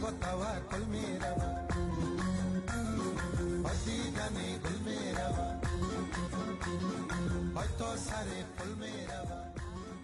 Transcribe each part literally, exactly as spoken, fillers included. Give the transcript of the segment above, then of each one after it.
با توکل می روم، با دیدن گل می روم، با تا سر پل می روم.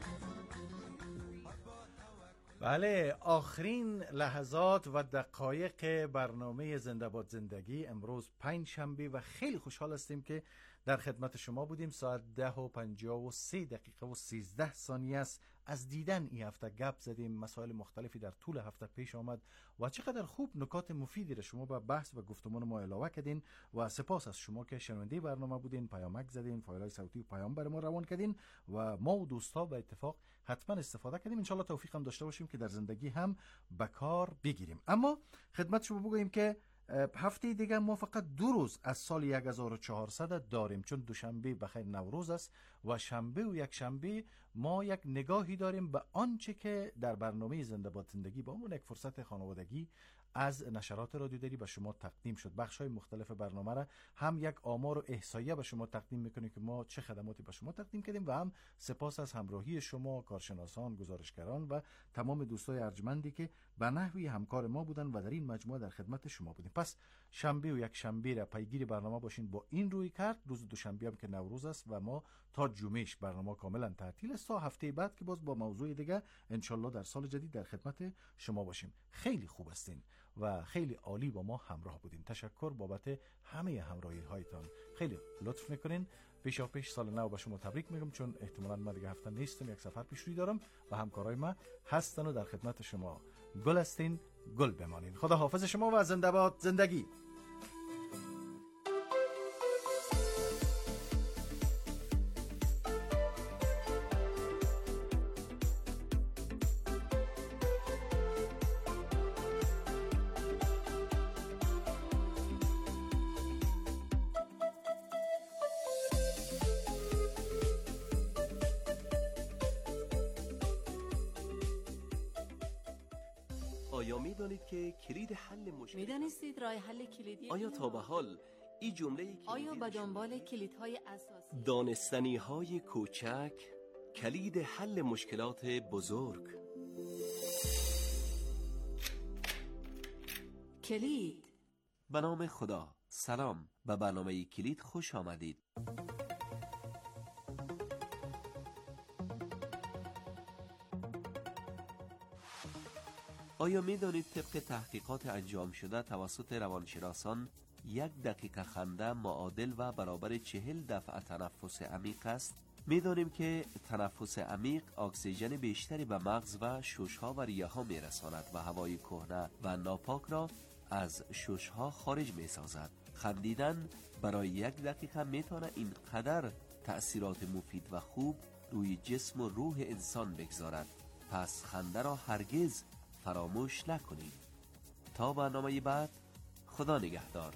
بله، آخرین لحظات و دقایق برنامه زنده باد زندگی امروز پنج شنبه و خیلی خوشحال هستیم که در خدمت شما بودیم. ساعت ده و پنجاه و سه دقیقه و سیزده ثانیه است. از دیدن این هفته گپ زدیم، مسائل مختلفی در طول هفته پیش آمد و چقدر خوب نکات مفیدی را شما به بحث و گفتمان ما علاوه کردین و سپاس از شما که شنونده برنامه بودین، پیامک زدین، فایل‌های صوتی و پیام بر ما روان کردین و ما و دوستا به اتفاق حتما استفاده کردیم. ان شاء الله توفیق هم داشته باشیم که در زندگی هم به کار بگیریم. اما خدمت شما بگوییم که هفته دیگه ما فقط دو روز از سال هزار و چهارصد داریم، چون دوشنبه بخیر نوروز است و شنبه و یک شنبه ما یک نگاهی داریم به آنچه که در برنامه زنده باد زندگی با همون یک فرصت خانوادگی از نشرات رادیوداری به شما تقدیم شد. بخش‌های مختلف برنامه را هم یک آمار و احصایه به شما تقدیم میکنیم که ما چه خدماتی به شما تقدیم کردیم و هم سپاس از همراهی شما، کارشناسان، گزارشگران و تمام دوستای ارجمندی که به نحوی همکار ما بودن و در این مجموعه در خدمت شما بودیم. پس شنبه و یک شنبه را پیگیر برنامه باشین با این روی کرد. روز دوشنبه هم که نوروز است و ما تا جمعهش برنامه کاملا تعطیل است تا هفته بعد که باز با موضوع دیگه ان شاء الله در سال جدید در خدمت شما باشیم. خیلی خوب هستین و خیلی عالی با ما همراه بودین. تشکر بابت همه همراهی هایتان، خیلی لطف میکنین. پیشا پیش سال نو به شما تبریک میگم، چون احتمالاً من دیگه هفته نیستم، یک سفر پیش روی دارم و همکارای ما هستن و در خدمت شما. گل هستین، گل بمانین. خدا حافظ شما و زنده باد زندگی. آیا می‌دانید که کلید حل مشکل می‌دانستید راه حل کلیدی آیا تا به حال این جمله آیا به دنبال کلیدهای اساسی دانستنی‌های کوچک کلید حل مشکلات بزرگ؟ کلید. به نام خدا. سلام، به برنامه کلید خوش آمدید. آیا می دانید طبق تحقیقات انجام شده توسط روانشناسان یک دقیقه خنده معادل و برابر چهل دفعه تنفس عمیق است؟ می دانیم که تنفس عمیق اکسیژن بیشتری به مغز و ششها و ریه ها می رساند و هوای کهنه و ناپاک را از ششها خارج می سازد. خندیدن برای یک دقیقه می تواند اینقدر تأثیرات مفید و خوب روی جسم و روح انسان بگذارد. پس خنده را هرگز فراموش نکنید. تا برنامه بعد، خدا نگهدار.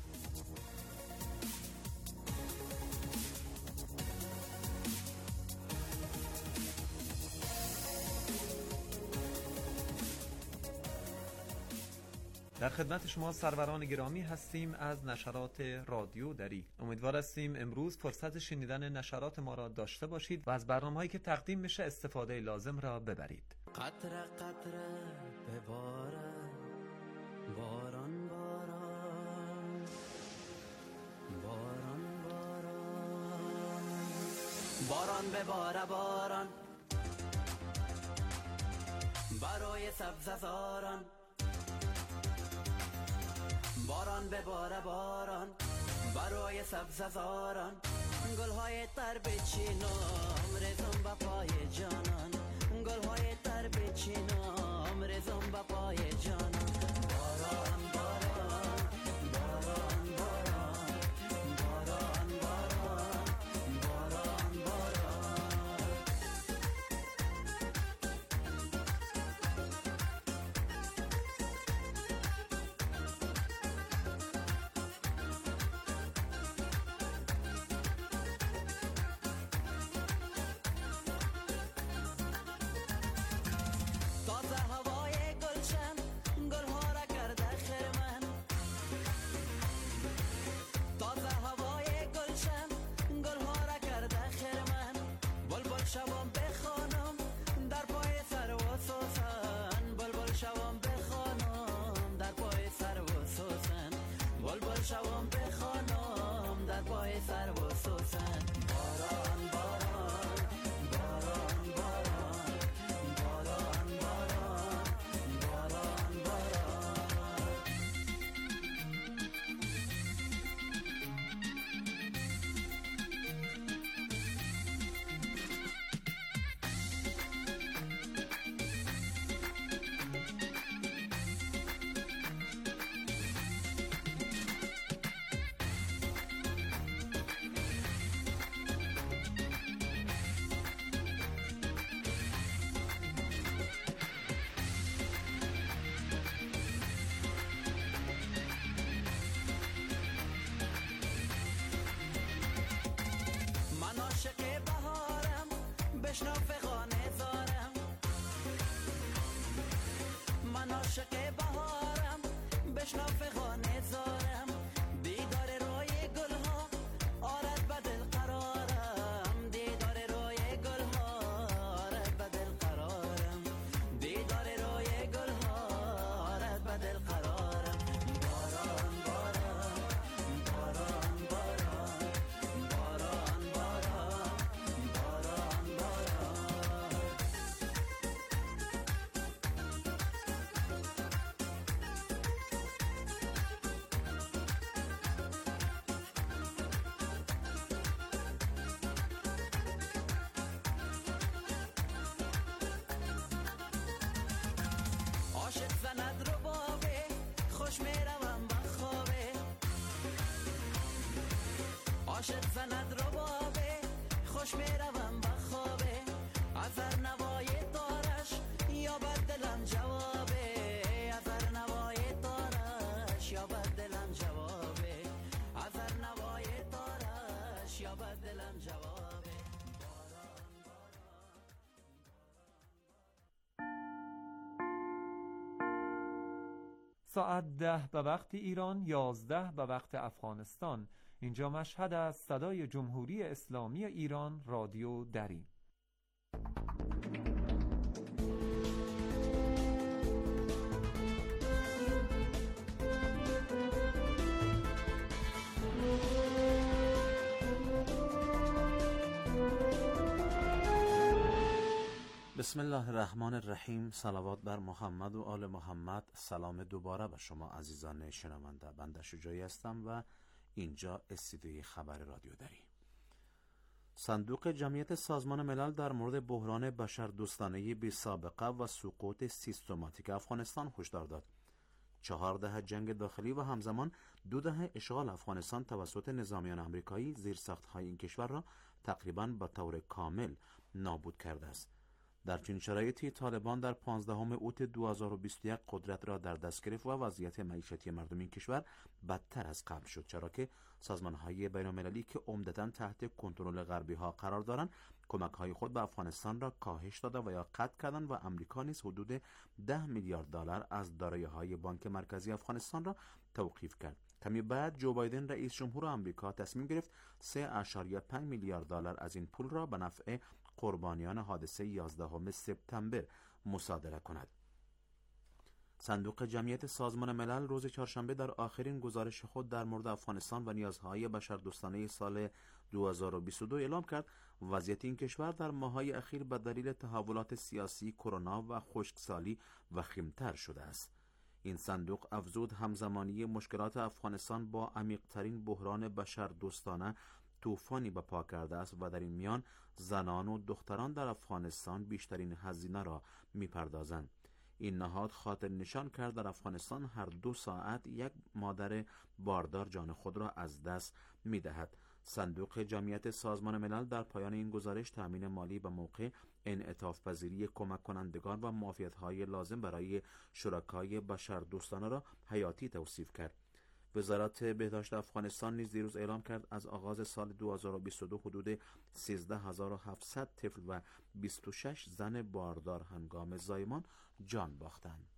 در خدمت شما سروران گرامی هستیم از نشرات رادیو دری. امیدوار هستیم امروز فرصت شنیدن نشرات ما را داشته باشید و از برنامه‌هایی که تقدیم میشه استفاده لازم را ببرید. قطره قطره ببارم باران باران باران باران باران بباره باران برای سبززاران باران بباره باران برای سبززاران گلهای تر بچینم رزم با پای جانان گلهای تر بچینم رزم با پای جانان باران باران باران باران باران باران باران باران تازه هوای گلشن بشنو فغانه زارم من عاشق بهارم بشنو فغانه زارم دیدار روی گل ها آرد به دل قرارم دیدار روی گل ها آرد به دل قرارم دیدار روی گل ها آرد به دل قرارم باران باران باران باران باران باران باران عاشق زند رو بابه خوش میروم بخوابه عاشق زند رو بابه خوش میروم بخوابه از هر نوای دارش یا بد دلم جوابه از هر نوای دارش یا بد دلم جوابه از هر نوای دارش یا بد دلم جوابه ساعت ده به وقت ایران، یازده به وقت افغانستان. اینجا مشهد از صدای جمهوری اسلامی ایران، رادیو دری. بسم الله الرحمن الرحیم. صلوات بر محمد و آل محمد. سلام دوباره به شما عزیزان شنونده. بنده شجاعی هستم و اینجا استودیوی خبر رادیو دری. صندوق جمعیت سازمان ملل در مورد بحران بشردوستانه بی سابقه و سقوط سیستماتیک افغانستان هشدار داد. چهار دهه جنگ داخلی و همزمان دو دهه اشغال افغانستان توسط نظامیان آمریکایی زیرساخت‌های این کشور را تقریباً به طور کامل نابود کرده است. در چنین شرایطی طالبان در پانزدهم اوت دو هزار و بیست و یک قدرت را در دست گرفت و وضعیت معیشتی مردم این کشور بدتر از قبل شد، چرا که سازمان‌های بین‌المللی که عمدتاً تحت کنترل غربی‌ها قرار دارند کمک‌های خود به افغانستان را کاهش داده و یا قطع کردند و امریکا نیز حدود ده میلیارد دلار از دارایی‌های بانک مرکزی افغانستان را توقیف کرد. کمی بعد جو بایدن رئیس جمهور آمریکا تصمیم گرفت سه ممیز پنج میلیارد دلار از این پول را به نفع قربانیان حادثه یازدهم سپتامبر مصادره کند. صندوق جمعیت سازمان ملل روز چهارشنبه در آخرین گزارش خود در مورد افغانستان و نیازهای بشردوستانه سال دو هزار و بیست و دو اعلام کرد وضعیت این کشور در ماه‌های اخیر به دلیل تحولات سیاسی، کرونا و خشکسالی وخیم‌تر شده است. این صندوق افزود همزمانی مشکلات افغانستان با عمیق‌ترین بحران بشردوستانه طوفانی به پا کرده است و در این میان زنان و دختران در افغانستان بیشترین هزینه را می‌پردازند. این نهاد خاطر نشان کرد در افغانستان هر دو ساعت یک مادر باردار جان خود را از دست می‌دهد. صندوق جمعیت سازمان ملل در پایان این گزارش تأمین مالی به موقع، انعطاف پذیری کمک کنندگان و معافیت‌های لازم برای شرکای بشردوستانه را حیاتی توصیف کرد. وزارت بهداشت افغانستان نیز دیروز اعلام کرد از آغاز سال دو هزار و بیست و دو حدود سیزده هزار و هفتصد طفل و بیست و شش زن باردار هنگام زایمان جان باختند.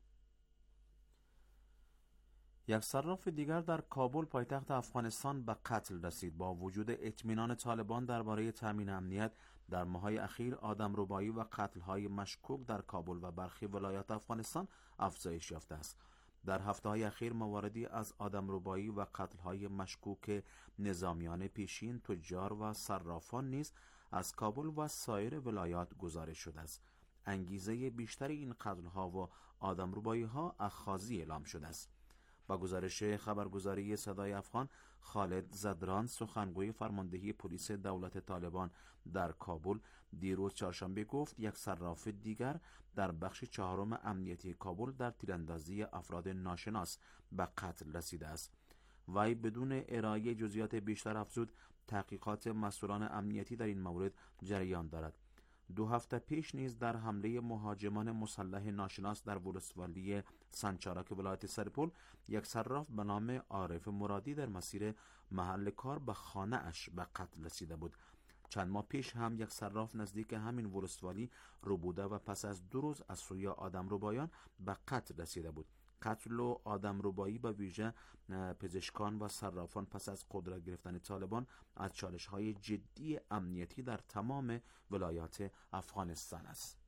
یک صراف دیگر در کابل پایتخت افغانستان به قتل رسید. با وجود اطمینان طالبان درباره تامین امنیت در ماه‌های اخیر، آدمربایی و قتل‌های مشکوک در کابل و برخی ولایات افغانستان افزایش یافته است. در هفته‌های اخیر مواردی از آدمربایی و قتل‌های مشکوک نظامیان پیشین، تجار و صرافان نیز از کابل و سایر ولایات گزارش شده است. انگیزه بیشتر این قتل‌ها و آدمربایی‌ها اخاذی اعلام شده است. با گزارش خبرگزاری صدای افغان، خالد زدران، سخنگوی فرماندهی پلیس دولت طالبان در کابل، دیروز چهارشنبه گفت یک صراف دیگر در بخش چهارم امنیتی کابل در تیراندازی افراد ناشناس به قتل رسیده است. وی بدون ارائه جزئیات بیشتر افزود تحقیقات مسئولان امنیتی در این مورد جریان دارد. دو هفته پیش نیز در حمله مهاجمان مسلح ناشناس در ولسوالی سنچارک ولایت سرپل، یک صراف به نام عارف مرادی در مسیر محل کار به خانه اش به قتل رسیده بود. چند ماه پیش هم یک صراف نزدیک همین ولستوالی رو بوده و پس از دو روز از سوی آدمربایان به قتل رسیده بود. قتل و آدمربایی به ویژه پزشکان و صرافان پس از قدرت گرفتن طالبان از چالش‌های جدی امنیتی در تمام ولایات افغانستان است.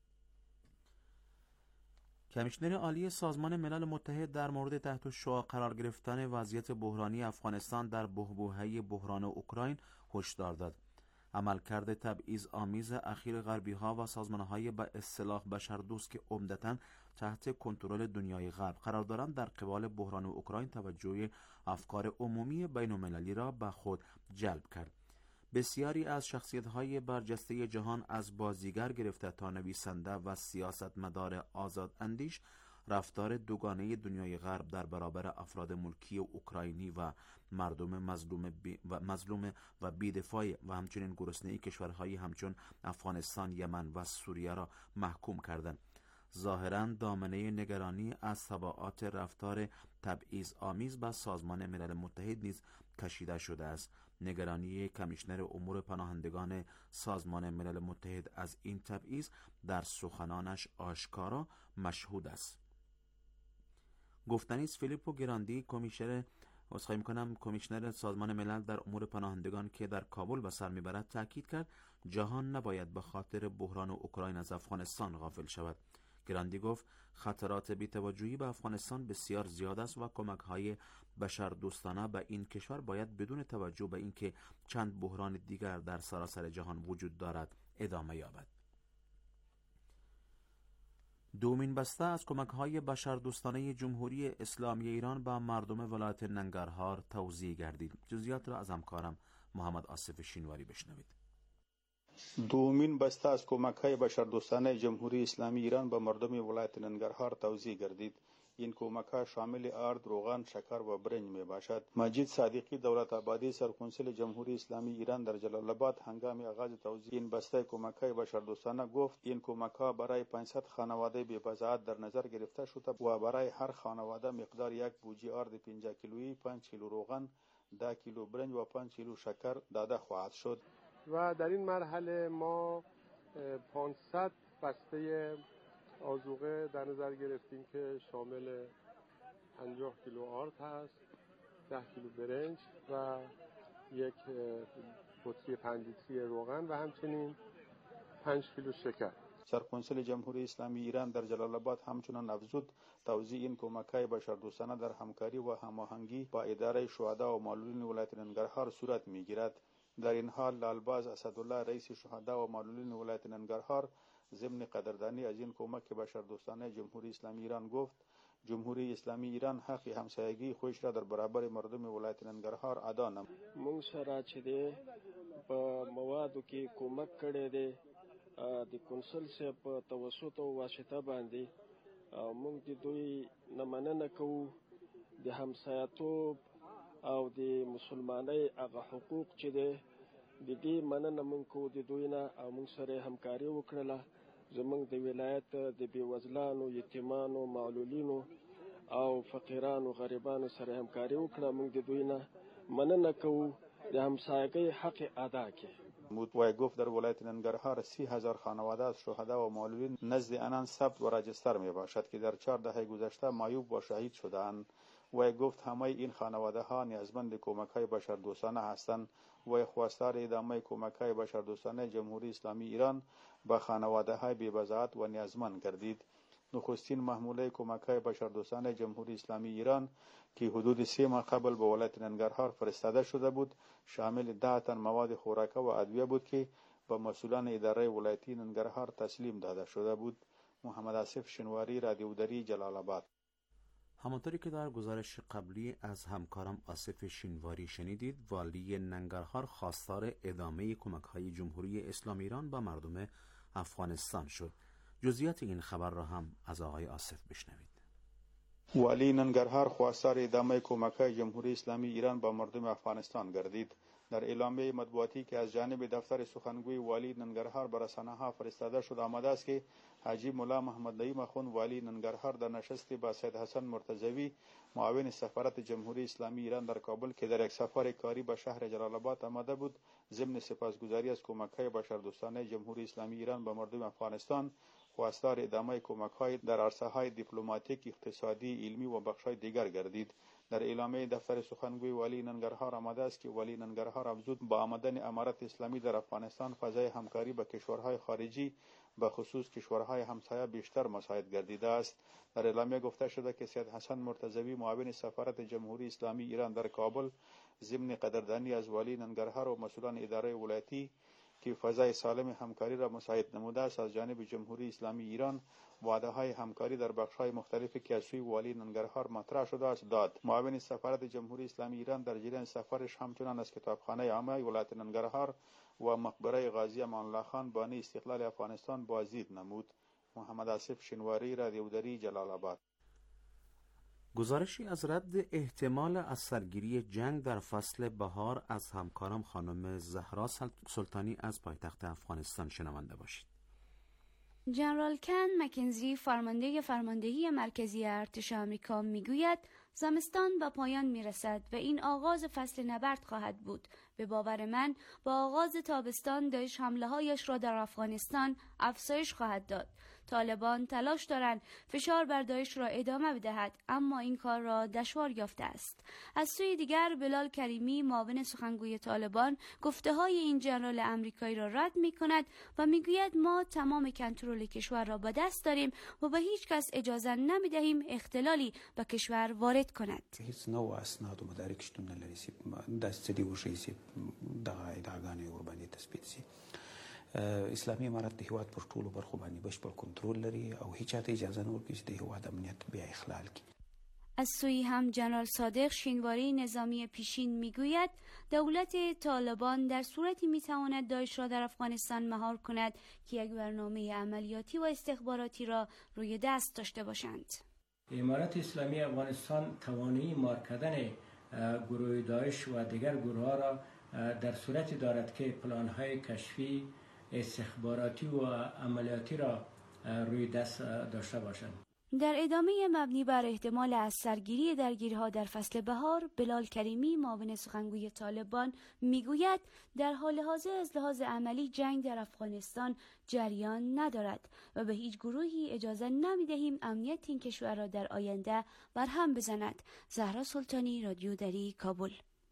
کمیشنر عالی سازمان ملل متحد در مورد تحت الشعاع قرار گرفتن وضعیت بحرانی افغانستان در بحبوحه بحران اوکراین هشدار داد. عملکرد تبعیض آمیز اخیر غربی‌ها و سازمان‌های به اصطلاح بشردوست که عمدتاً تحت کنترل دنیای غرب قرار دارند در قبال بحران اوکراین توجه افکار عمومی بین‌المللی را به خود جلب کرد. بسیاری از شخصیت‌های برجسته جهان از بازیگر گرفته تا نویسنده و سیاستمدار آزاد اندیش رفتار دوگانه دنیای غرب در برابر افراد ملکی اوکراینی و مردم مظلوم بی و مظلوم و بی‌دفاع و همچنین گرسنه‌ای کشورهای همچون افغانستان، یمن و سوریه را محکوم کردند. ظاهراً دامنه نگرانی از تبعات رفتار تبعیض آمیز به سازمان ملل متحد نیز کشیده شده است. نگرانی کمیشنر امور پناهندگان سازمان ملل متحد از این تبعیض در سخنانش آشکارا مشهود است. گفتنیست فیلیپو گراندی، کمیشنر عذرخواهی می‌کنم کمیشنر سازمان ملل در امور پناهندگان که در کابل به سر میبرد، تاکید کرد جهان نباید به خاطر بحران اوکراین از افغانستان غافل شود. گراندی گفت خطرات بی‌توجهی به افغانستان بسیار زیاد است و کمک‌های بشردوستانه به این کشور باید بدون توجه به اینکه چند بحران دیگر در سراسر جهان وجود دارد ادامه یابد. دومین بسته از کمک‌های بشردوستانه جمهوری اسلامی ایران به مردم ولایت ننگرهار توزیع گردید. جزئیات را از همکارم محمد آصف شینواری بشنوید. دومین بسته از کمک‌های بشردوستانه جمهوری اسلامی ایران به مردم ولایت ننگرهار توزیع گردید. این کمک‌ها شامل آرد، روغن، شکر و برنج می باشد. مجید صادقی دولت آبادی سرکنسول جمهوری اسلامی ایران در جلال آباد هنگام آغاز توزیع این بسته کمک‌های بشردوستانه گفت این کمک‌ها برای پانصد خانواده بی‌بضاعت در نظر گرفته شده و برای هر خانواده مقدار یک بوجی آرد پنجاه کیلویی، پنج کیلو روغن، ده کیلو برنج و پنج کیلو شکر داده خواهد شد. و در این مرحله ما پانصد بسته آذوقه در نظر گرفتیم که شامل پنجاه کیلو آرد هست، ده کیلو برنج و یک بطری پنج لیتری روغن و همچنین پنج کیلو شکر. سرکنسول جمهوری اسلامی ایران در جلال آباد همچنان افزود توزیع این کمک‌های بشردوستانه در همکاری و هماهنگی با اداره شهدا و معلولین ولایت ننگرهار صورت می‌گیرد. در این حال لالباز اسدالله رئیس شهدا و معلولین ولایت ننگرهار ضمن قدردانی از این کمک بشردوستانه جمهوری اسلامی ایران گفت جمهوری اسلامی ایران حق همسایگی خودش را در برابر مردم ولایت ننگرهار ادا نمود. موږ سره چې دی په موادو کې کومک کړی دی د کنسل صاحب په توسط او واسطه باندې موږ د دوی نه مننه کوو د همسایتوب او د مسلمانۍ هغه حقوق چې دی د دې مننه موږ کوو د دوی نه او موږ سره همکاري وکړله. زموږ د ولایت د بېوزلانو، یتیمانو، معلولینو او فقیرانو غریبانو سره همکاري وکړه. موږ د دوی نه مننه کوو د همسایگی حق ادا کړي. وی گفت در ولایت ننگرهار سی هزار خانواده از شهدا و معلولین نزد آنان ثبت و راجستر می باشد که در چهار دهه گذشته معیوب و شهید شده‌اند. وی گفت همه این خانواده ها نیازمند کمک های بشردوستانه هستند. وی خواستار ادامه کمک های بشردوستانه جمهوری اسلامی ایران به خانواده های بی‌بضاعت و نیازمند گردید. نخستین محموله کمک های بشردوستانه جمهوری اسلامی ایران که حدود سه ماه قبل به ولایت ننگرهار فرستاده شده بود شامل ده تن مواد خوراکه و ادویه بود که به مسئولان اداره ولایتی ننگرهار تسلیم داده شده بود. محمد آصف شینواری، رادیو دری، جلال آباد. همانطوری که در گزارش قبلی از همکارم آصف شینواری شنیدید، والی ننگرهار خواستار ادامه کمک‌های جمهوری اسلامی ایران به مردم افغانستان شد. جزئیات این خبر را هم از آقای آصف بشنوید. والی ننگرهار خواستار ادامه کمک‌های جمهوری اسلامی ایران به مردم افغانستان گردید. در اعلامیه مطبوعاتی که از جانب دفتر سخنگوی والی ننگرهار به رسانه‌ها فرستاده شد آمده است که حاجی مولا محمد نعیم اخوند والی ننگرهار در نشستی با سید حسن مرتضوی معاون سفارت جمهوری اسلامی ایران در کابل که در یک سفر کاری به شهر جلال آباد آمده بود، ضمن سپاسگزاری از کمک‌های بشردوستانه جمهوری اسلامی ایران به مردم افغانستان خواستار ادامه کمک‌های در عرصه‌های دیپلماتیک، اقتصادی، علمی و بخش‌های دیگر گردید. در اعلامیه دفتر سخنگوی والی ننگرهار آمده است که والی ننگرهار افزود با آمدن امارت اسلامی در افغانستان فضای همکاری با کشورهای خارجی به خصوص کشورهای همسایه بیشتر مساعد گردیده است. در اعلامیه گفته شده که سید حسن مرتضوی معاون سفارت جمهوری اسلامی ایران در کابل ضمن قدردانی از والی ننگرهار و مسئولان اداره ولایتی که فضای سالم همکاری را مساعد نموده است، از جانب جمهوری اسلامی ایران وعده های همکاری در بخش های مختلفی که از سوی والی ننگرهار مطرح شده است داد. معاون سفارت جمهوری اسلامی ایران در جریان سفرش همچنان از کتابخانه عامه ولایت ننگرهار و مقبره غازی امان الله خان بانی استقلال افغانستان بازدید نمود. محمد آصف شنواری، رادیو دری، جلال آباد. گزارشی از رد احتمال از سرگیری جنگ در فصل بهار از همکارم خانم زهرا سلطانی از پایتخت افغانستان شنونده باشید. جنرال کن مکنزی فرمانده فرماندهی مرکزی ارتش آمریکا میگوید زمستان به پایان میرسد و این آغاز فصل نبرد خواهد بود. به باور من با آغاز تابستان داعش حمله هایش را در افغانستان افزایش خواهد داد. طالبان تلاش دارند فشار بر داعش را ادامه بدهد، اما این کار را دشوار یافته است. از سوی دیگر بلال کریمی معاون سخنگوی طالبان گفته های این جنرال امریکایی را رد می کند و می گوید ما تمام کنترل کشور را به دست داریم و به هیچ کس اجازه نمی دهیم اختلالی به کشور وارد کند. هیڅ نو اسناد و مدارک شتون نه لري چې داسې څه دي وشي چې دغه ادعاګانې ورباندې تثبیت شي. اسلامي امارت د هیواد پر ټولو برخو باندې بشپړ کنټرول لري او هیڅ چاته اجازه نه ورکوي چې د هیواد امنیت بیا اخلال کړي. از سوی هم جنرال صادق شینواری نظامی پیشین میگوید دولت طالبان در صورتی میتواند داعش را در افغانستان مهار کند که یک برنامه عملیاتی و استخباراتی را روی دست داشته باشند. امارت اسلامی افغانستان توانایی مهار کردن گروه داعش و دیگر گروه ها را در صورتی دارد که پلان‌های کشفی، استخباراتی و عملیاتی را روی دست داشته باشند. در ادامه مبنی بر احتمال از سرگیری درگیری‌ها در فصل بهار، بلال کریمی معاون سخنگوی طالبان میگوید در حال حاضر از لحاظ عملی جنگ در افغانستان جریان ندارد و به هیچ گروهی اجازه نمی‌دهیم امنیت این کشور را در آینده برهم بزند. زهرا سلطانی، رادیو دری، کابل.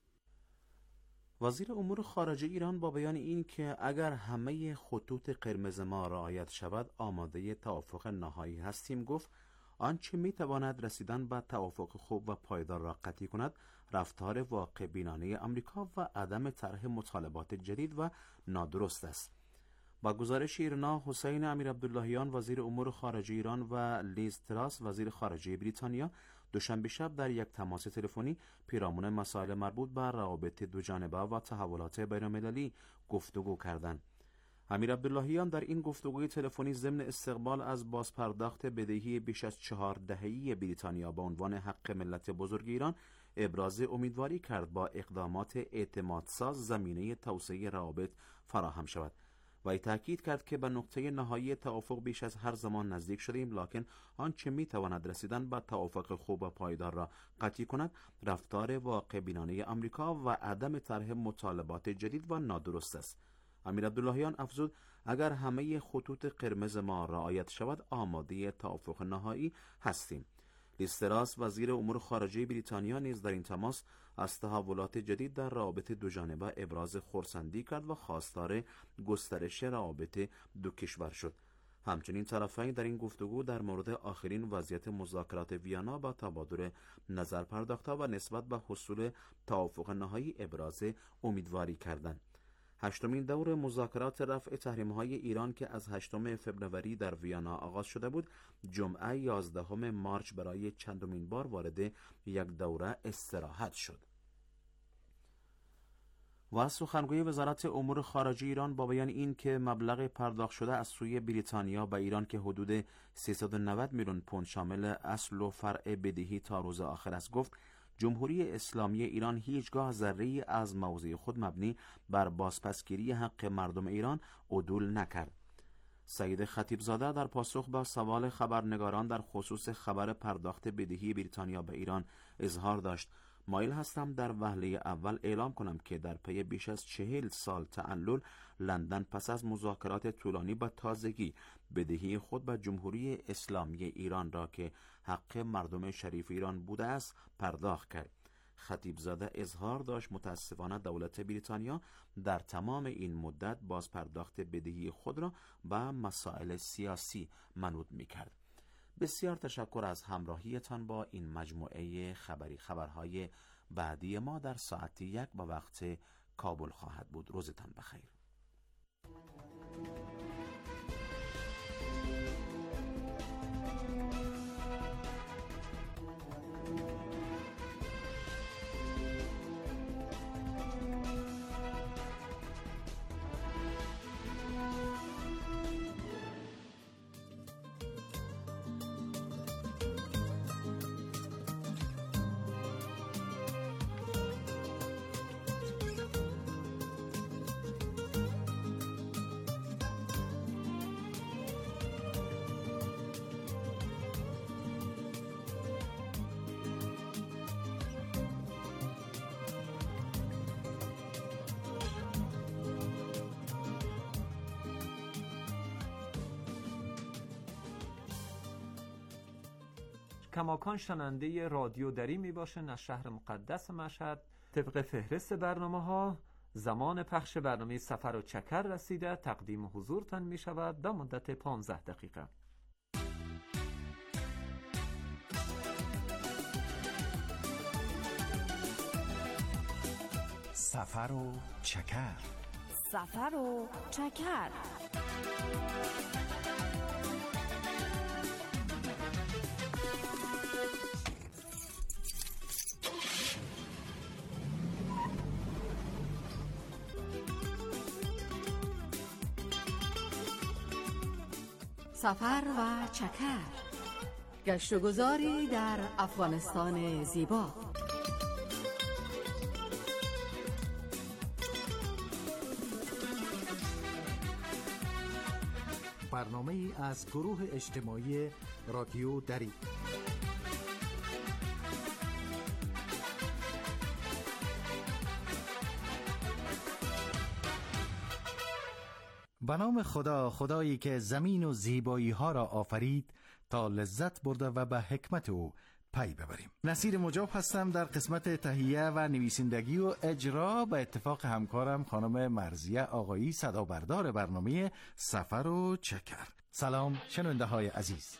وزیر امور خارجه ایران با بیان این که اگر همه خطوط قرمز ما رعایت شود آماده توافق نهایی هستیم، گفت آنچه میتواند رسیدن به توافق خوب و پایدار را قطعی کند رفتار واقع بینانه آمریکا و عدم طرح مطالبات جدید و نادرست است. با گزارش ایرنا، حسین امیر عبداللهیان وزیر امور خارجه ایران و لیز تراس وزیر خارجه بریتانیا دوشنبه شب در یک تماس تلفنی پیرامون مسائل مربوط به روابط دو جانبه و تحولات بین‌المللی گفتگو کردند. امیر عبداللهیان در این گفتگوی تلفنی ضمن استقبال از بازپرداخت بدهی بیش از چهار دهه‌ای بریتانیا به عنوان حق ملت بزرگ ایران ابراز امیدواری کرد با اقدامات اعتمادساز زمینه توسعه روابط فراهم شود و ای تاکید کرد که به نقطه نهایی توافق بیش از هر زمان نزدیک شدیم، لکن آنچه می تواند رسیدن به توافق خوب و پایدار را قطعی کند رفتار واقع بینانه آمریکا و عدم طرح مطالبات جدید و نادرست است. امیر عبداللهیان افزود اگر همه خطوط قرمز ما رعایت شود آماده توافق نهایی هستیم. لیز تراس وزیر امور خارجه بریتانیا نیز در این تماس از تحولات جدید در روابط دو جانبه ابراز خرسندی کرد و خواستار گسترش روابط دو کشور شد. همچنین طرفین در این گفتگو در مورد آخرین وضعیت مذاکرات ویانا با تبادل نظر پرداخته و نسبت به حصول توافق نهایی ابراز امیدواری کردند. هشتمین دور مذاکرات رفع تحریم‌های ایران که از هشتم فوریه در ویانا آغاز شده بود، جمعه یازدهم مارچ برای چندمین بار وارد یک دوره استراحت شد. و سخنگوی وزارت امور خارجه ایران با بیان این که مبلغ پرداخت شده از سوی بریتانیا به ایران که حدود سیصد و نود میلیون پوند شامل اصل و فرع بدهی تا روز آخر است، گفت جمهوری اسلامی ایران هیچگاه ذره‌ای از موضع خود مبنی بر بازپسگیری حق مردم ایران عدول نکرد. سید خطیبزاده در پاسخ به سوال خبرنگاران در خصوص خبر پرداخت بدهی بریتانیا به ایران اظهار داشت: مایل هستم در وهله اول اعلام کنم که در پی بیش از چهل سال تعلل، لندن پس از مذاکرات طولانی به تازگی بدهی خود به جمهوری اسلامی ایران را که حق مردم شریف ایران بوده است پرداخت کرد. خطیبزاده اظهار داشت متاسفانه دولت بریتانیا در تمام این مدت باز پرداخت بدهی خود را به مسائل سیاسی منوط می‌کرد. بسیار تشکر از همراهیتان با این مجموعه خبری. خبرهای بعدی ما در ساعت یک به وقت کابل خواهد بود. روزتان بخیر. کماکان شننده رادیو دری می باشند از شهر مقدس مشهد. طبق فهرست برنامه ها زمان پخش برنامه سفر و چکر رسیده. تقدیم حضورتان می شود به مدت پانزده دقیقه. سفر و چکر. سفر و چکر. سفر و چکر، گشت و گذاری در افغانستان زیبا. برنامه ای از گروه اجتماعی رادیو دری. به نام خدا، خدایی که زمین و زیبایی ها را آفرید تا لذت برده و به حکمت او پی ببریم. نصیر مجاب هستم در قسمت تهیه و نویسندگی و اجرا به اتفاق همکارم خانم مرزیه آقایی، صدا بردار برنامه سفر و چکر. سلام شنونده های عزیز.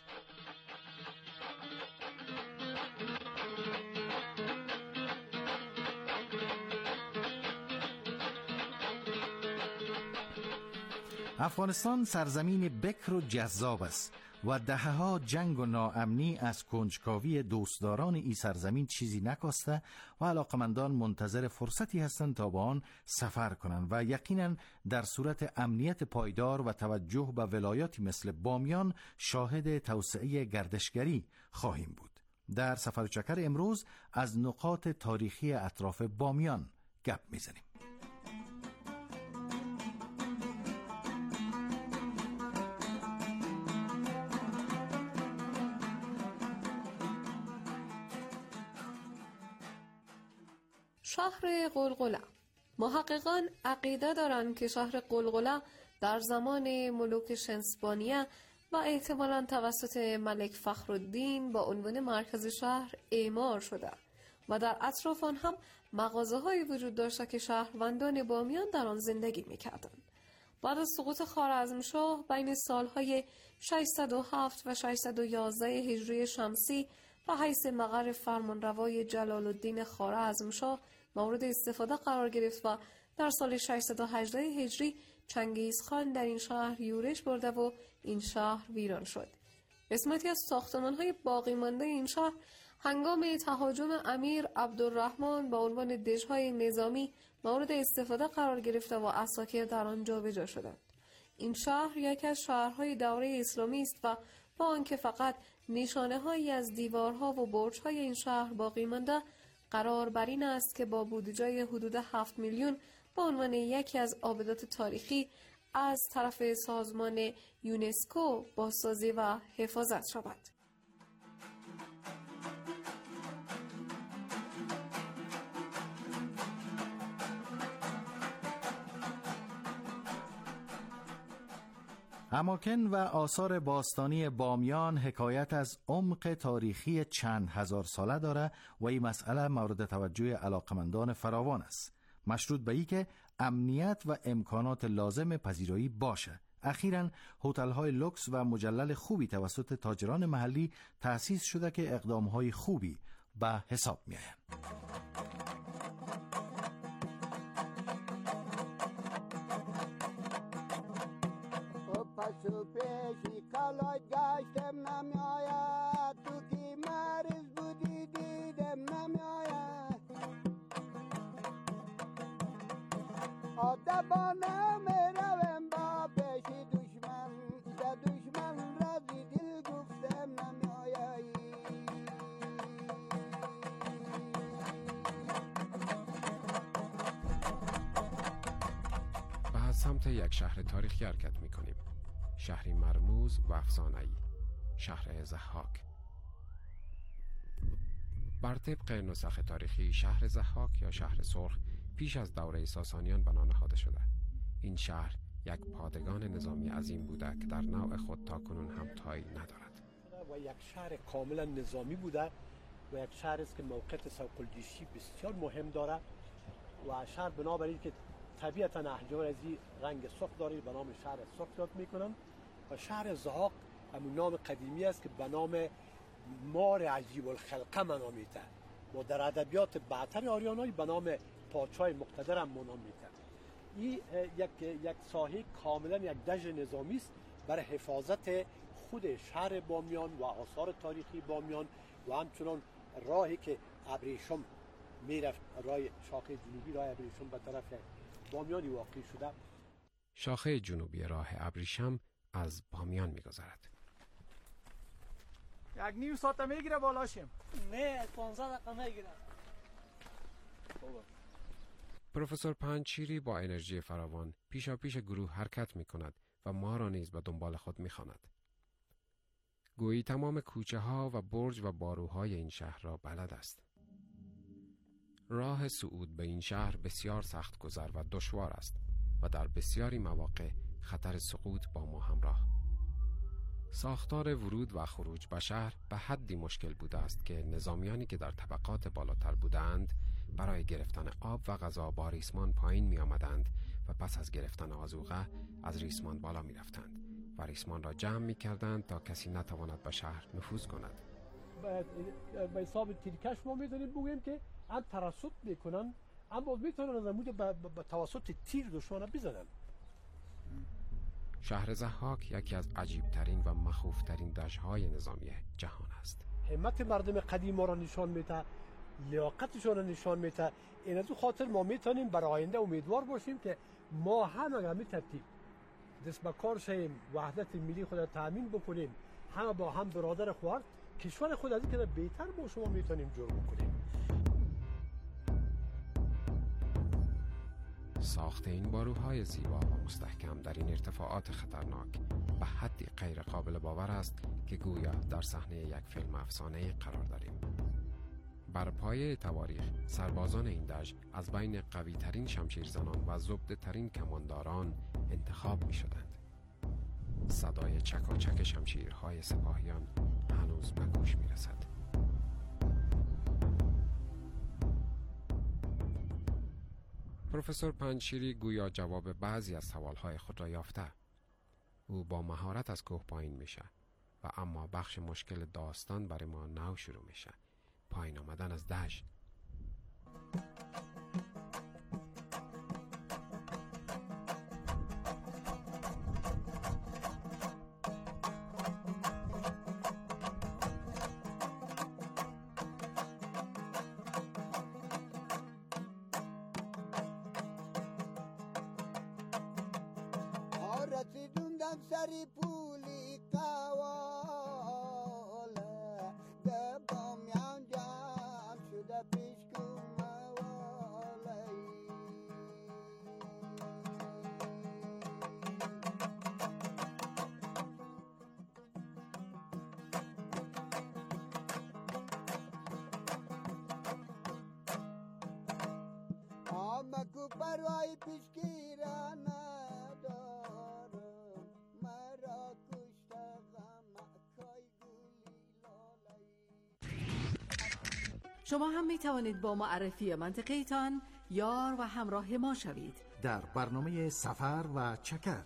افغانستان سرزمین بکر و جذاب است و دهه‌ها جنگ و ناامنی از کنجکاوی دوستداران این سرزمین چیزی نکاسته و علاقمندان منتظر فرصتی هستند تا با آن سفر کنند و یقیناً در صورت امنیت پایدار و توجه به ولایاتی مثل بامیان شاهد توسعه گردشگری خواهیم بود. در سفر و چکر امروز از نقاط تاریخی اطراف بامیان گپ میزنیم. شهر قلقله. محققان عقیده دارند که شهر قلقله در زمان ملوک شنسبانیه و احتمالاً توسط ملک فخرالدین با عنوان مرکز شهر اعمار شده و در اطراف آن هم مغازه‌هایی وجود داشته که شهروندان بامیان در آن زندگی می‌کردند. بعد از سقوط خوارزمشاه بین سالهای ششصد و هفت و ششصد و یازده هجری شمسی و حیث مقر فرمانروای جلال الدین خوارزمشاه مورد استفاده قرار گرفت و در سال ششصد و هجده هجری چنگیزخان در این شهر یورش برده و این شهر ویران شد. قسمتی از ساختمان‌های باقی مانده این شهر هنگام تهاجم امیر عبدالرحمن با عنوان دژهای نظامی مورد استفاده قرار گرفته و عساکر در آن جابجا شدند. این شهر یکی از شهرهای دوره اسلامی است و با آنکه فقط نشانه‌هایی از دیوارها و برج‌های این شهر باقی مانده، قرار بر این است که با بودجه حدود هفت میلیون به عنوان یکی از آبدات تاریخی از طرف سازمان یونسکو بازسازی و حفاظت شود. اماکن و آثار باستانی بامیان حکایت از عمق تاریخی چند هزار ساله داره و این مسئله مورد توجه علاقمندان فراوان است، مشروط به ای که امنیت و امکانات لازم پذیرایی باشه. اخیراً هتل‌های لوکس و مجلل خوبی توسط تاجران محلی تأسیس شده که اقدام‌های خوبی به حساب می‌آیند. پسو پیشی کالای گشتم نمی آید، تو کی مریض بودی دیدم نمی آید. آدبانه می روم با پیشی دشمن، ده دشمن رازی دل گفتم نمی آید. به سمت یک شهر تاریخی حرکت می کنیم. شهری مرموز و افسانه‌ای، شهر ضحاک. بر طبق نسخ تاریخی شهر ضحاک یا شهر سرخ پیش از دوره ساسانیان بنا نهاده شده. این شهر یک پادگان نظامی عظیم بوده که در نوع خود تاکنون همتایی ندارد و یک شهر کاملا نظامی بوده و یک شهر است که موقعیت سوق‌الجیشی بسیار مهم داره و شهر بنابراین که طبیعتا احجار از این رنگ سرخ داره به نام شهر سرخ یاد میکنن و شهر ضحاک همون نام قدیمی است که به نام مار عجیب الخلقه منامیده و در ادبیات بعدتر آریانایی به نام پادشاه مقتدر هم منامیده. این یک یک ساحه کاملا یک دژ نظامی است برای حفاظت خود شهر بامیان و آثار تاریخی بامیان و همچنان راهی که ابریشم میرفت، راه شاخه جنوبی راه ابریشم به طرف بامیانی واقع شده. شاخه جنوبی راه ابریشم از بامیان میگذرد. یک نیو ساعت میگیره بالاشیم؟ نه پانزده دقیقه میگیره. پروفسور پنجشیری با انرژی فراوان پیشا پیش گروه حرکت می کند و ما را نیز به دنبال خود می خواند. گویی تمام کوچه ها و برج و باروهای این شهر را بلد است. راه صعود به این شهر بسیار سخت گذر و دشوار است و در بسیاری مواقع خطر سقوط با ما همراه. ساختار ورود و خروج به شهر به حدی مشکل بوده است که نظامیانی که در طبقات بالاتر بودند برای گرفتن آب و غذا با ریسمان پایین می آمدند و پس از گرفتن آذوقه از ریسمان بالا می رفتند و ریسمان را جمع می کردند تا کسی نتواند به شهر نفوذ کند. به حساب تیرکش ما می دونیم بگوییم که هم ترصد میکنن اما میتونن از امود به توسط تیر دشمن بزنن. شهر ضحاک یکی از عجیبترین و مخوفترین دژهای نظامی جهان است. همت مردم قدیم ما را نشان میده، لیاقتشان را نشان میده. این از خاطر ما میتونیم برای آینده امیدوار باشیم که ما هم همین ترتیب دست به کار شیم، وحدت ملی خود را تامین بکنیم، همه با هم برادر خورد کشور خود از این که بهتر با شما میتونیم جور بکنیم. ساخت این باروهای زیبا و مستحکم در این ارتفاعات خطرناک به حدی غیر قابل باور است که گویا در صحنه یک فیلم افسانه‌ای قرار داریم. بر پایه تواریخ سربازان این دژ از بین قوی ترین شمشیرزنان و زبده ترین کمانداران انتخاب می شدند. صدای چکاچک شمشیرهای سپاهیان هنوز به گوش می رسد. پروفسور پنجشیری گویا جواب بعضی از سوالهای خود را یافته. او با مهارت از کوه پایین میشه و اما بخش مشکل داستان برای ما نو شروع میشه. پایین آمدن از دژ. رسیدوندم سری پولی قواله ده بامیان جمع شده پیشگو پروای پیشگیران ندارم مرا کشته غمکای گلی لالایی. شما هم می توانید با معرفی منطقه‌تان یار و همراه ما شوید در برنامه سفر و چکر.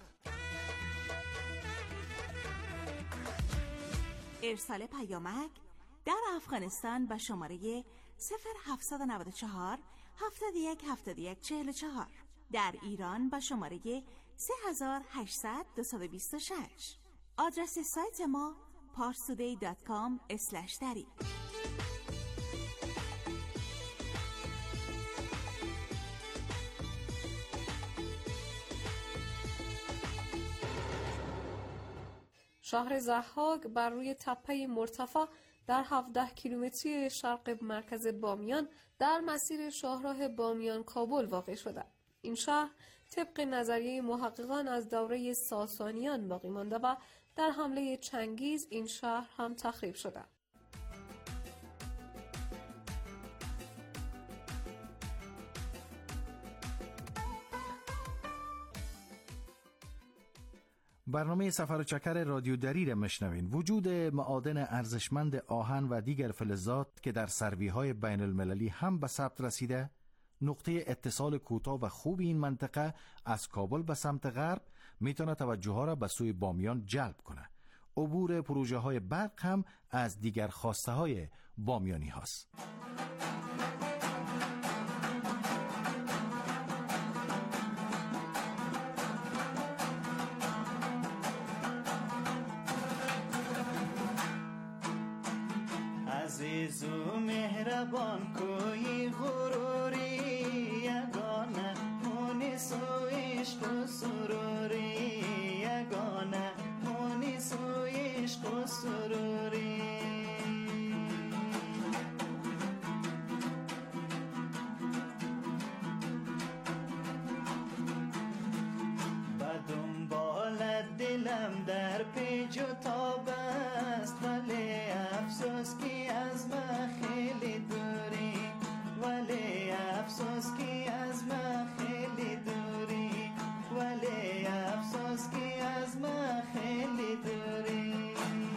ارسال پیامک در افغانستان به شماره صفر هفتصد و نود و چهار هفتاد و یک هفتاد و یک چهل و چهار، در ایران به شماره سه هزار و هشتصد دویست و بیست و شش. آدرس سایت ما پارستودی دات کام اسلش دری. شهر ضحاک بر روی تپه مرتفع در هفده کیلومتری شرق مرکز بامیان در مسیر شاهراه بامیان کابل واقع شده. این شهر طبق نظریه محققان از دوره ساسانیان باقی مانده و در حمله چنگیز این شهر هم تخریب شده. برنامه سفر و چکر رادیو دری را مشنوین. وجود معادن ارزشمند آهن و دیگر فلزات که در سروی‌های بین المللی هم به ثبت رسیده، نقطه اتصال کوتاه و خوب این منطقه از کابل به سمت غرب میتونه توجه ها را به سوی بامیان جلب کنه. عبور پروژه های برق هم از دیگر خواسته های بامیانی هاست. عزیز و مهربان کوی غروری یگانه مونس و عشق و سروری یگانه مونس و عشق و سروری با دنبال دلم در پیچ و تاب است ولی افسوس که از ما خیلی دوری ولی افسوس که از ما خیلی دوری ولی افسوس که از ما خیلی دوری.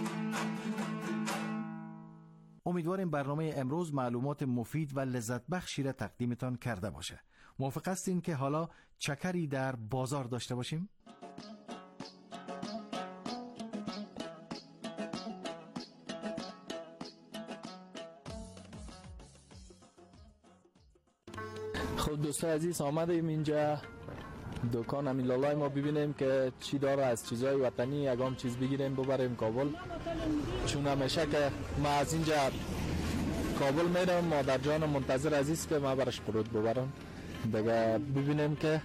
امیدواریم برنامه امروز معلومات مفید و لذت بخشی را تقدیمتان کرده باشه. موافق هستین که حالا چکری در بازار داشته باشیم؟ خب دوستان عزیز آمدیم اینجا دکان امیلالای ما ببینیم که چی داره از چیزهای وطنی یگام چیز بگیریم ببریم کابل، چون همیشه که ما از اینجا کابل میرم مادر جان منتظر عزیز که ما برش قروت ببرم دیگه ببینیم که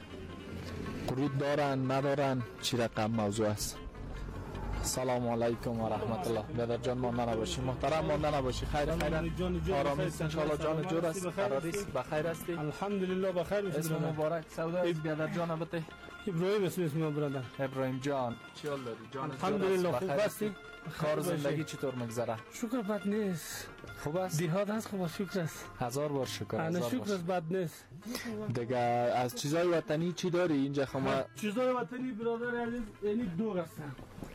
قروت دارن ندارن چی رقم موضوع است. سلام علیکم و رحمت الله. بدر جان مانده نباشی محترم، مانده نباشی. خیر خیر آرامی است ان شاء الله. جان جور است، قراری است بخیر هستی؟ الحمدلله بخیر. اسم مبارک سودا است بدر جان البته ابراهیم اسم اسم برادر. ابراهیم جان چی حال داری جان؟ الحمدلله خوب هستی؟ کار زندگی چطور میگذره؟ شکر بد نیست. خوب است؟ دیهات هست خوب است شکر است. هزار بار شکر. انا شکر است بد نیست. دیگه از چیزای وطنی چی داری اینجا خما؟ چیزای وطنی برادر عزیز یعنی دو هستن.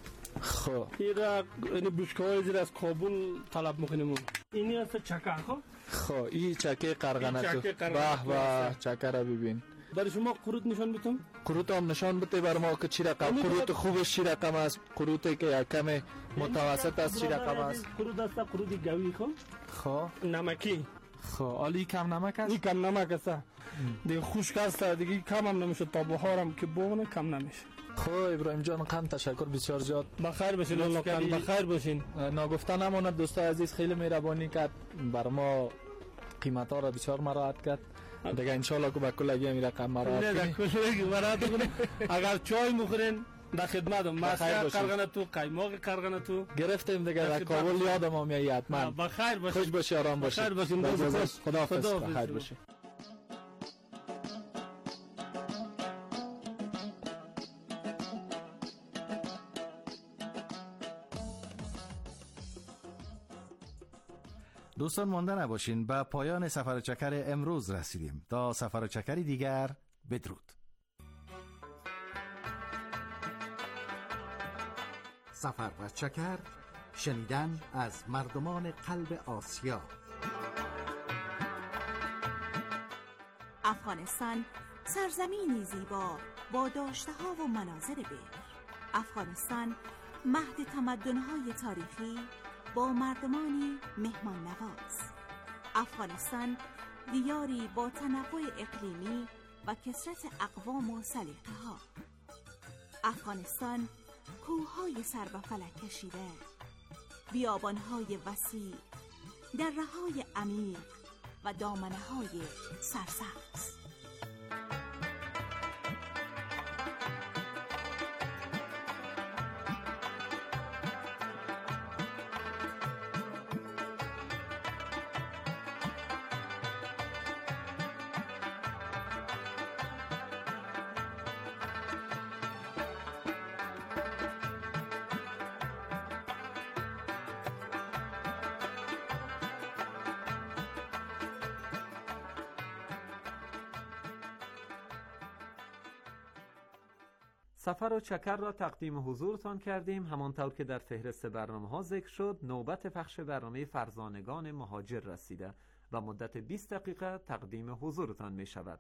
خب ایرا یعنی بشکه‌های زیر از کابل طلب می‌کنیم. اینی است چکه خب. خب این چکه قرغنه تو. به به چکه را ببین. برای شما قروت نشان بدم؟ قروت هم نشان بده بر ما که چی رقم قروت خوبش چی رقم است، قروتی که یکم متوسط است چی رقم است. قروت است قروتی گوی خب. خب نمکی. خب عالی کم نمک است. این کم نمک است. دیگه خشک است دیگه کم هم نمیشه تا بهارم که بونه کم نمیشه. خب ابراهیم جان خان تشکر بسیار زیاد. بخیر باشین الله کن بخیر باشین. ناگفته نماند دوستان عزیز خیلی مهربانی کرد بر ما قیمت ها را بسیار مراعات کرد. دیگه ان شاء الله که با کلگی هم رقم مراعات کنیم. نه کلگی مراعات کنیم. اگر چای میخورین در خدمتم. ماسه قرغنه تو قایماق قرغنه تو گرفتیم دیگه در کابل یادم میاد حتما. بخیر باشین. خوش باشی آرام باشی. بخیر باشین. خداحافظ. بخیر باشی. دوستان مانده نباشین، به پایان سفر و چکر امروز رسیدیم. تا سفر و چکری دیگر بدرود. سفر و چکر، شنیدن از مردمان قلب آسیا. افغانستان سرزمینی زیبا با داشته‌ها و مناظر بکر. افغانستان مهد تمدن‌های تاریخی با مردمانی مهمان نواز. افغانستان دیاری با تنوع اقلیمی و کثرت اقوام و سلیقه‌ها. افغانستان کوه‌های سر به فلک کشیده، بیابان‌های وسیع، دره‌های عمیق و دامنه‌های سرسبز. سفر و چکر را تقدیم حضورتان کردیم. همانطور که در فهرست برنامه ها ذکر شد، نوبت پخش برنامه فرزانگان مهاجر رسیده و مدت بیست دقیقه تقدیم حضورتان می شود.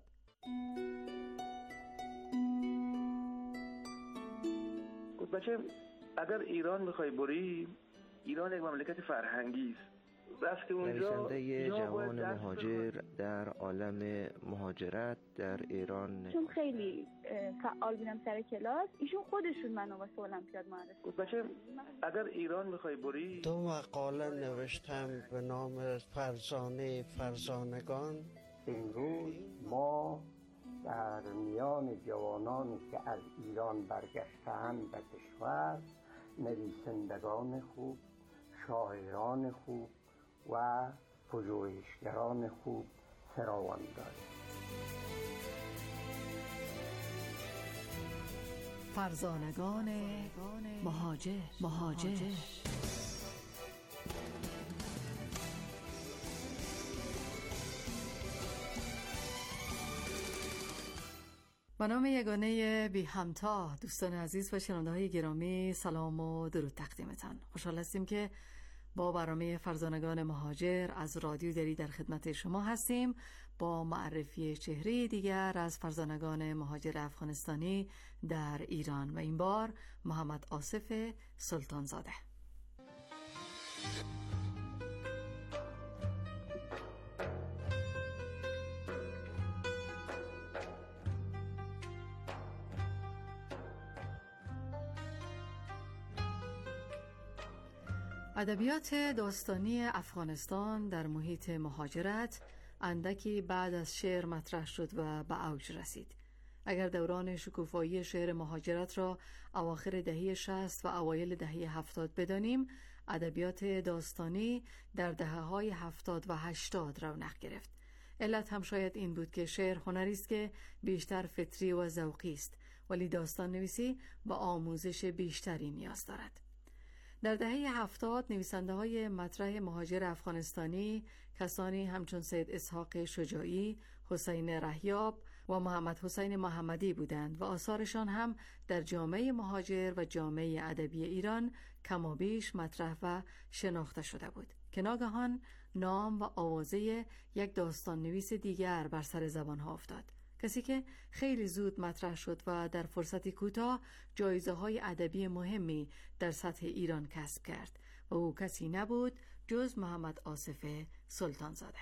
بچه، اگر ایران میخوای بری، ایران یک مملکت فرهنگی است. رفته اونجا نویسنده جوان مهاجر در عالم مهاجرت در ایرن، چون خیلی فعال بودم سر کلاس، ایشون خودشون منو واسه المپیاد معرفی. بچه، اگر ایران میخوای بری، دو مقاله نوشتم به نام فرزانه فرزانگان. امروز ما در میان جوانانی که از ایران برگشتند به کشور، نویسندگان خوب، شاعران خوب و پژوهشگران خوب فراوان داریم. فرزانگان مهاجر مهاجر به نام یگانه بی همتا، دوستان عزیز و شنونده های گرامی، سلام و درود تقدیمتان. خوشحال هستیم که با برنامه فرزانگان مهاجر از رادیو دری در خدمت شما هستیم با معرفی چهره دیگر از فرزانگان مهاجر افغانستانی در ایران و این بار محمد آصف سلطانزاده. ادبیات داستانی افغانستان در محیط مهاجرت اندکی بعد از شعر مطرح شد و به اوج رسید. اگر دوران شکوفایی شعر مهاجرت را اواخر دهه شصت و اوایل دهه هفتاد بدانیم، ادبیات داستانی در دهه‌های هفتاد و هشتاد رونق گرفت. علت هم شاید این بود که شعر هنری است که بیشتر فطری و ذوقی است، ولی داستان نویسی با آموزش بیشتری نیاز دارد. در دهه هفتاد نویسنده های مطرح مهاجر افغانستانی کسانی همچون سید اسحاق شجاعی، حسین رهیاب و محمد حسین محمدی بودند و آثارشان هم در جامعه مهاجر و جامعه ادبی ایران کمابیش مطرح و شناخته شده بود که ناگهان نام و آوازه یک داستان نویس دیگر بر سر زبان ها افتاد، کسی که خیلی زود مطرح شد و در فرصتی کوتاه جایزه های ادبی مهمی در سطح ایران کسب کرد و او کسی نبود جز محمد آصف سلطانزاده.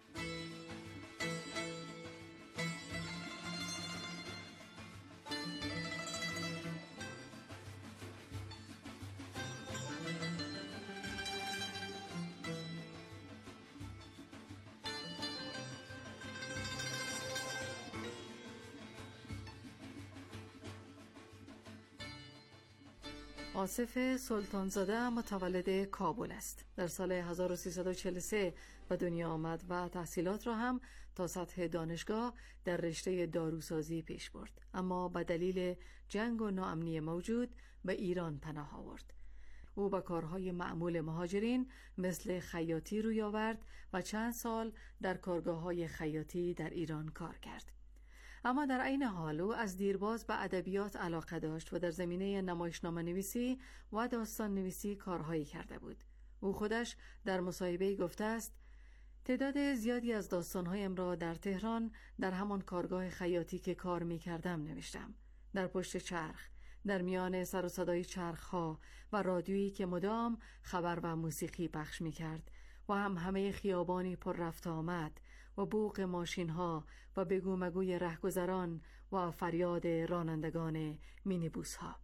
آصف سلطانزاده متولد کابل است. در سال هزار و سیصد و چهل و سه به دنیا آمد و تحصیلات را هم تا سطح دانشگاه در رشته داروسازی پیش برد، اما به دلیل جنگ و ناامنی موجود به ایران پناه آورد. او به کارهای معمول مهاجرین مثل خیاطی روی آورد و چند سال در کارگاه‌های خیاطی در ایران کار کرد. اما در عین حال او از دیرباز به ادبیات علاقه داشت و در زمینه نمایشنامه نویسی و داستان نویسی کارهایی کرده بود. او خودش در مصاحبه‌ای گفته است: تعداد زیادی از داستانهایم را در تهران در همان کارگاه خیاطی که کار می کردم نوشتم، در پشت چرخ، در میان سر و صدای چرخها و رادیویی که مدام خبر و موسیقی پخش می کرد و هم همه خیابانی پر رفت آمد و بوق ماشینها و بگو مگوی رهگذران و فریاد رانندگان مینیبوس ها.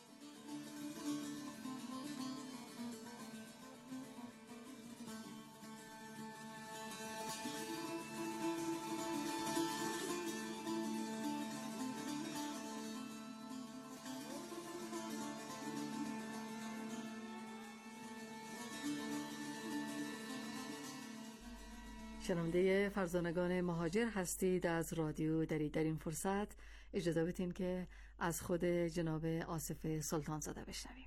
شنونده فرزانگان مهاجر هستید از رادیو دری. در این فرصت اجازه بدین که از خود جناب آصف سلطانزاده بشنویم.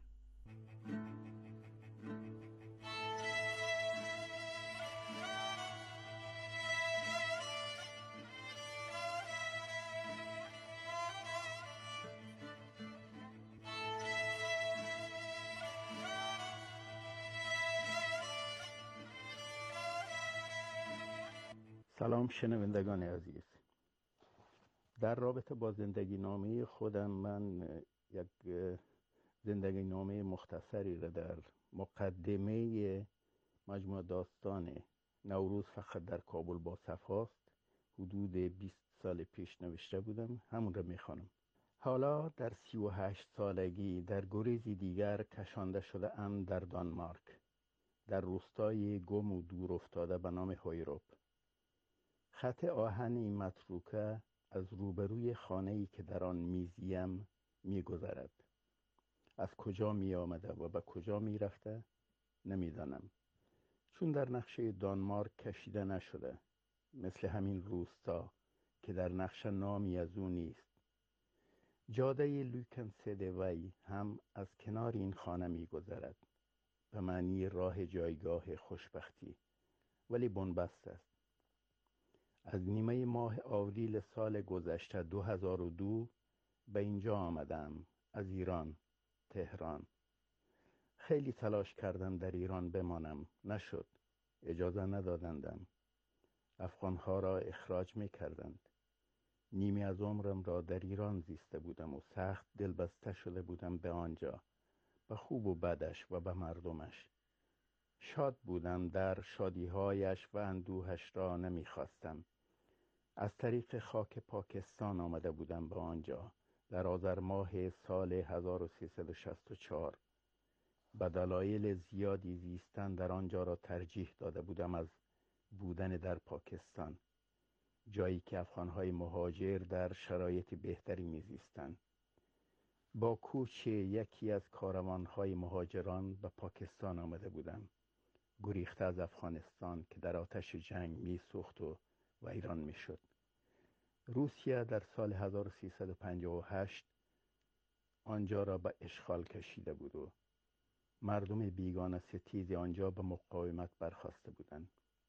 سلام شنوندگان عزیز. در رابطه با زندگی نامه خودم، من یک زندگی نامه مختصری را در مقدمه مجموعه داستان نوروز فقط در کابل با صفاست حدود بیست سال پیش نوشته بودم. همون را میخوانم. حالا در سی و هشت سالگی در گریزی دیگر کشانده شده ام در دانمارک، در روستای گم و دور افتاده به نام هویروپ. خط آهنی متروکه از روبروی خانه‌ای که در آن میزیم میگذرد. از کجا می آمده و به کجا می رفته نمیدانم، چون در نقشه دانمارک کشیده نشده، مثل همین روستا که در نقشه نامی از او نیست. جاده لوکنسدوی هم از کنار این خانه می گذرد، به معنی راه جایگاه خوشبختی، ولی بنبست است. از نیمه ماه آوریل سال گذشته دو هزار و دو به اینجا آمدم، از ایران، تهران. خیلی تلاش کردم در ایران بمانم، نشد. اجازه ندادندم. افغانها را اخراج می کردند. نیمی از عمرم را در ایران زیسته بودم و سخت دلبسته شده بودم به آنجا، به خوب و بدش و به مردمش. شاد بودم، در شادیهایش و اندوهش را نمی خواستم. از طریق خاک پاکستان آمده بودم به آنجا در آذر ماه سال هزار و سیصد و شصت و چهار. به دلایل زیادی زیستن در آنجا را ترجیح داده بودم از بودن در پاکستان، جایی که افغانهای مهاجر در شرایط بهتری میزیستند. با کوچ یکی از کاروانهای مهاجران به پاکستان آمده بودم، گریخته از افغانستان که در آتش جنگ می سوخت و ویران می شد. روسیه در سال هزار و سیصد و پنجاه و هشت آنجا را به اشغال کشیده بود و مردم بیگانه ستیز آنجا به مقاومت برخاسته بودند.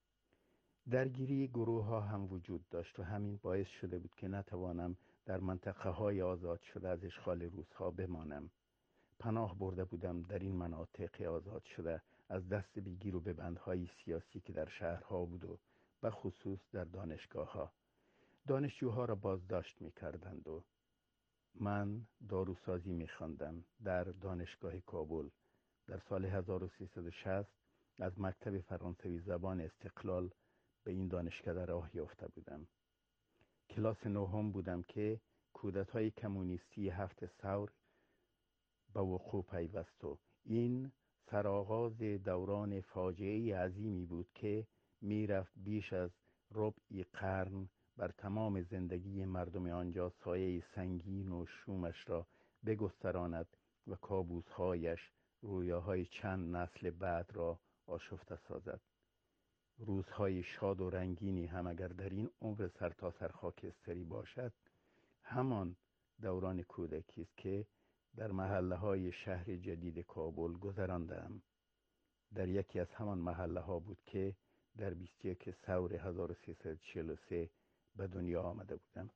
درگیری گروه ها هم وجود داشت و همین باعث شده بود که نتوانم در منطقه های آزاد شده از اشغال روس ها بمانم. پناه برده بودم در این مناطق آزاد شده از دست بگیر و ببندهای سیاسی که در شهرها بود و به خصوص در دانشگاه ها. دانشجوها را بازداشت می کردند و من داروسازی می خواندم در دانشگاه کابل. در سال هزار و سیصد و شصت از مکتب فرانسوی زبان استقلال به این دانشکده راه یافته بودم. کلاس نهم بودم که کودتای کمونیستی هفت ثور به وقوع پیوست و این سرآغاز دوران فاجعه عظیمی بود که میرفت بیش از ربع قرن بر تمام زندگی مردم آنجا سایه سنگین و شومش را بگستراند و کابوسهایش رویاهای چند نسل بعد را آشفته سازد. روزهای شاد و رنگینی هم اگر در این عمر سرتاسر خاکستری باشد، همان دوران کودکی است که در محله های شهر جدید کابل گذراندم. در یکی از همان محله ها بود که در بیست و یک ثور هزار و سیصد و چهل و سه به دنیا آمده بودم.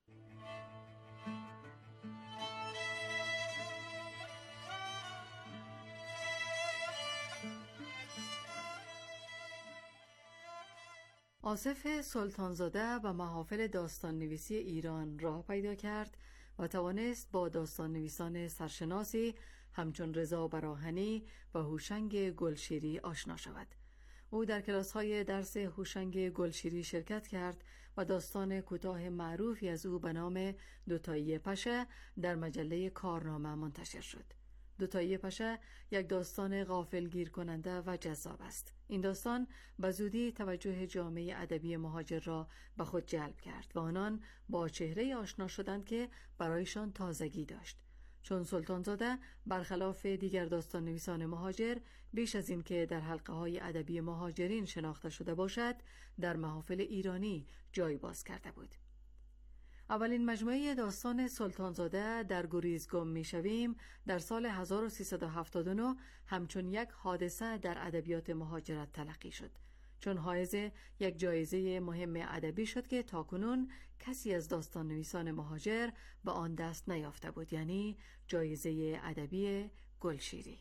آصف سلطانزاده به محافل داستان نویسی ایران راه پیدا کرد و توانست با داستان نویسان سرشناسی همچون رضا براهنی و هوشنگ گلشیری آشنا شود. او در کلاس‌های درس هوشنگ گلشیری شرکت کرد و داستان کوتاه معروفی از او به نام دوتایی پشه در مجله کارنامه منتشر شد. دوتایی پشه یک داستان غافلگیر کننده و جذاب است. این داستان به زودی توجه جامعه ادبی مهاجر را به خود جلب کرد و آنان با چهره آشنا شدند که برایشان تازگی داشت. چون سلطانزاده برخلاف دیگر داستان نویسان مهاجر بیش از این که در حلقه های ادبی مهاجرین شناخته شده باشد، در محافل ایرانی جای باز کرده بود. اولین مجموعه داستان سلطانزاده در گریز گم می شویم در سال هزار و سیصد و هفتاد و نه همچون یک حادثه در ادبیات مهاجرت تلقی شد، چون حائز یک جایزه مهم ادبی شد که تاکنون کسی از داستان نویسان مهاجر به آن دست نیافته بود، یعنی جایزه ادبی گلشیری.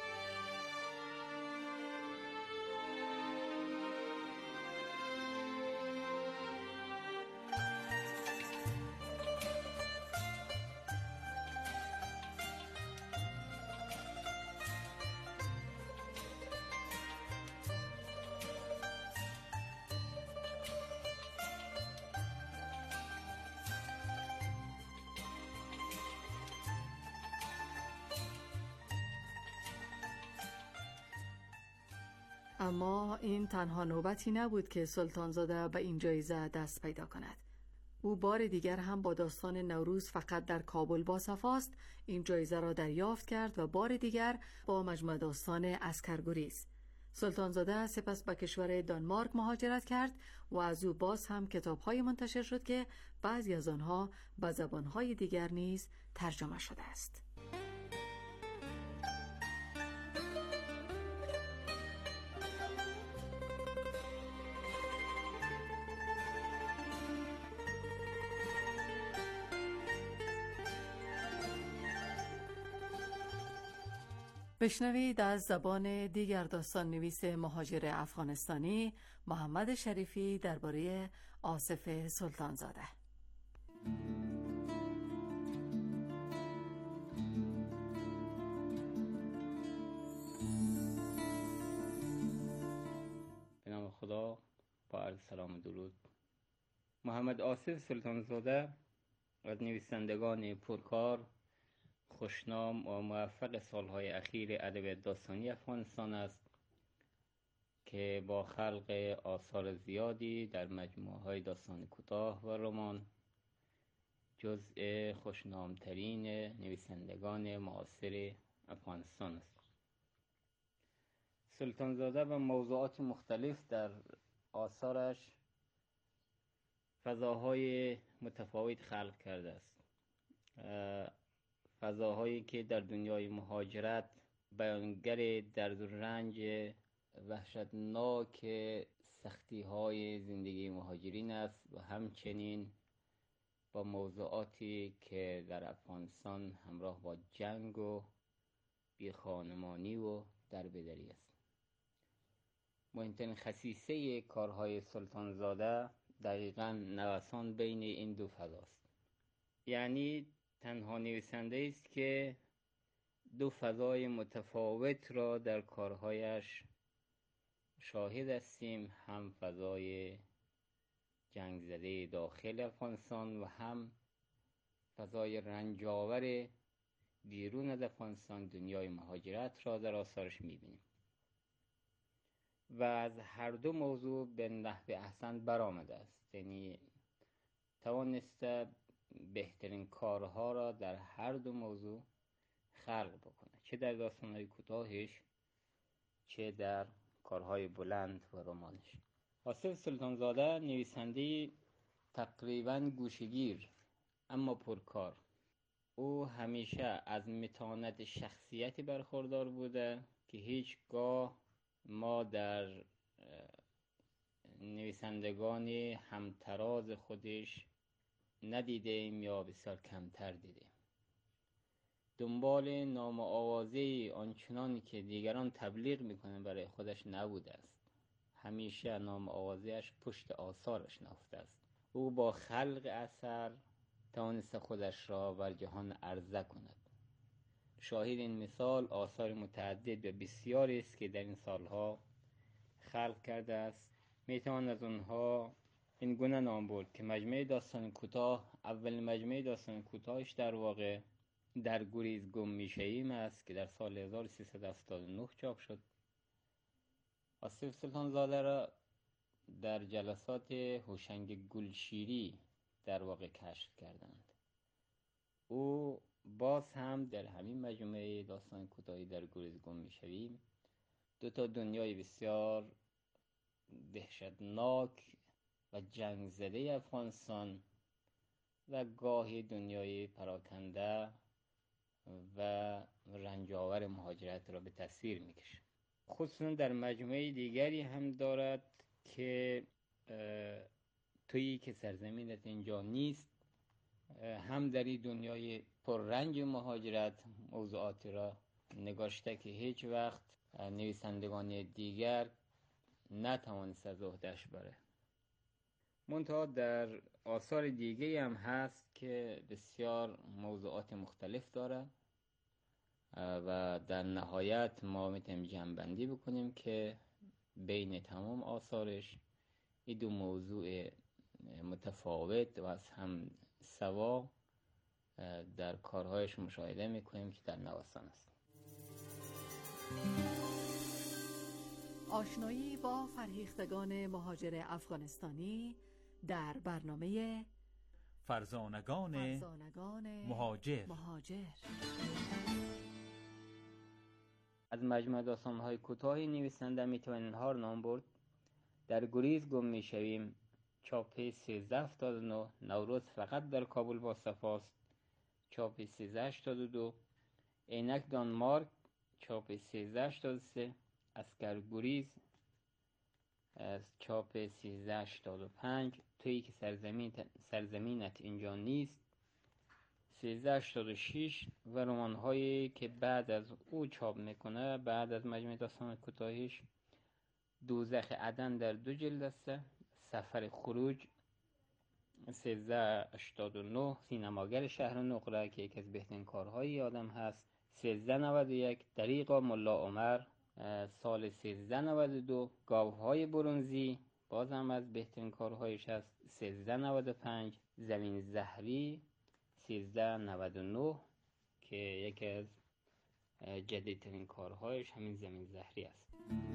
اما این تنها نوبتی نبود که سلطانزاده به این جایزه دست پیدا کند. او بار دیگر هم با داستان نوروز فقط در کابل با صفاست این جایزه را دریافت کرد و بار دیگر با مجموعه داستان اسکرگریز. سلطانزاده سپس به کشور دانمارک مهاجرت کرد و از او باز هم کتاب‌های منتشر شد که بعضی از آنها به زبان‌های دیگر نیز ترجمه شده است. بشنوید از زبان دیگر داستان نویس مهاجر افغانستانی محمد شریفی درباره آصف سلطانزاده. به نام خدا، با عرض سلام و درود. محمد آصف سلطانزاده از نویسندگان پرکار، خوشنام و موفق سالهای اخیر ادبیات داستانی افغانستان است که با خلق آثار زیادی در مجموعه‌های داستان کوتاه و رمان جزء خوشنامترین نویسندگان معاصر افغانستان است. سلطانزاده به موضوعات مختلف در آثارش فضاهای متفاوت خلق کرده است. فضاهایی که در دنیای مهاجرت بیانگر درد و رنج وحشتناک سختی های زندگی مهاجرین است و همچنین با موضوعاتی که در افغانستان همراه با جنگ و بیخانمانی و دربدری است. مهمترین خصیصه کارهای سلطانزاده دقیقاً نوسان بین این دو فضاست. یعنی تنها نویسنده است که دو فضای متفاوت را در کارهایش شاهد هستیم، هم فضای جنگ زده داخل افغانستان و هم فضای رنجاور بیرون از افغانستان، دنیای مهاجرت را در آثارش می‌بینیم و از هر دو موضوع به نحو احسن برآمده است. یعنی توانسته بهترین کارها را در هر دو موضوع خلق بکنه، چه در داستان‌های کوتاهش چه در کارهای بلند و رمانش. آصف سلطانزاده نویسنده تقریباً گوشه‌گیر اما پرکار. او همیشه از متانت شخصیتی برخوردار بوده که هیچگاه ما در نویسندگان همتراز خودش ندیدیم یا بسیار کمتر دیدیم. دنبال نام آوازه آنچنانی که دیگران تبلیغ میکنن برای خودش نبوده است. همیشه نام آوازهش پشت آثارش نهفته است. او با خلق اثر توانست خودش را بر جهان عرضه کند. شاهد این مثال آثار متعدد و بسیاری است که در این سالها خلق کرده است. میتوان از اونها این گونه نام برد که مجموعه داستان کوتاه، اول مجموعه داستان کوتاهش در واقع در گریز گم میشویم است که در سال هزار و سیصد و هفتاد و نه چاپ شد. آصف سلطان زاده را در جلسات هوشنگ گلشیری در واقع کشف کردند. او باز هم در همین مجموعه داستان کوتاهی در گریز گم میشویم دو تا دنیای بسیار دهشتناک و جنگ زده افغانستان و گاهی دنیای پراکنده و رنجاور مهاجرت را به تصویر میکشه. خصوصا در مجموعه دیگری هم دارد که تویی که سرزمینت اینجا نیست، هم در این دنیای پررنج مهاجرت موضوعاتی را نگاشته که هیچ وقت نویسندگان دیگر نتوانست از عهده‌اش بره. منتها در آثار دیگه هم هست که بسیار موضوعات مختلف داره و در نهایت ما میتونیم جمع‌بندی بکنیم که بین تمام آثارش این دو موضوع متفاوت و از هم سوا در کارهایش مشاهده میکنیم که در نوسان است. آشنایی با فرهیختگان مهاجر افغانستانی در برنامه فرزانگان, فرزانگان مهاجر. مهاجر از مجموعه داستان‌های کوتاهی نویسنده میتوان اینها را نام برد. در گریز گم میشویم چاپ سیزده هفتاد و نه، نوروز فقط در کابل با صفاست چاپ سیزده هشتاد و دو، عینک دانمارک چاپ سیزده هشتاد و سه، اسکر گریز چاپ سیزده هشتاد و پنج، تویی که سرزمین سرزمینت اینجا نیست سیزده هشتاد و شش و رمان هایی که بعد از او چاپ میکنه بعد از مجموعه داستان کوتاهیش دوزخ عدن در دو جلد است، سفر خروج سیزده هشتاد و نه، سینماگر شهر نقره که یکی از بهترین کارهای آدم هست سیزده نود و یک، دریغا ملا عمر سال سیزده نود و دو، گاوهای برنزی بازم از بهترین کارهایش هست سیزده نود و پنج، زمین زهری سیزده نود و نه که یکی از جدیدترین کارهایش همین زمین زهری است.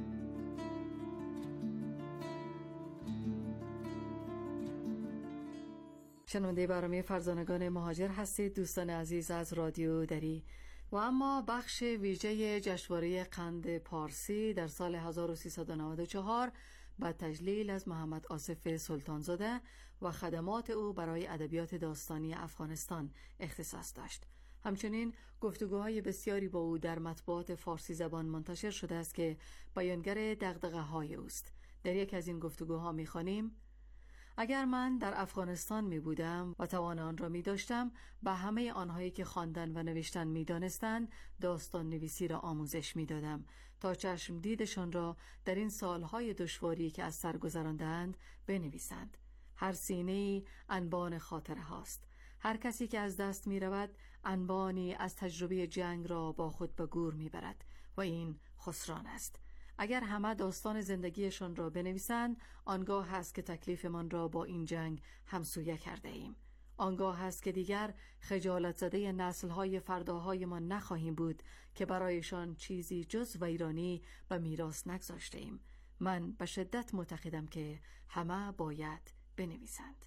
شنونده برنامه فرزانگان مهاجر هستید دوستان عزیز از رادیو دری. و اما بخش ویژه جشنواره قند پارسی در سال هزار و سیصد و نود و چهار با تجلیل از محمد آصف سلطانزاده و خدمات او برای ادبیات داستانی افغانستان اختصاص داشت. همچنین گفتگوهای بسیاری با او در مطبوعات فارسی زبان منتشر شده است که بیانگر دغدغه‌های اوست. در یک از این گفتگوها می‌خوانیم: اگر من در افغانستان می بودم و توان آن را می داشتم به همه آنهایی که خواندن و نوشتن می دانستند داستان نویسی را آموزش می دادم تا چشم دیدشان را در این سالهای دشواری که از سر گذراندند بنویسند. هر سینه‌ای انبان خاطره هاست. هر کسی که از دست می رود انبانی از تجربه جنگ را با خود به گور می برد و این خسران است. اگر همه داستان زندگیشان را بنویسند آنگاه هست که تکلیفمان را با این جنگ همسویه کرده ایم. آنگاه هست که دیگر خجالت زده نسل‌های فرداهای ما نخواهیم بود که برایشان چیزی جز ویرانی و میراث نگذاشته ایم. من به شدت معتقدم که همه باید بنویسند.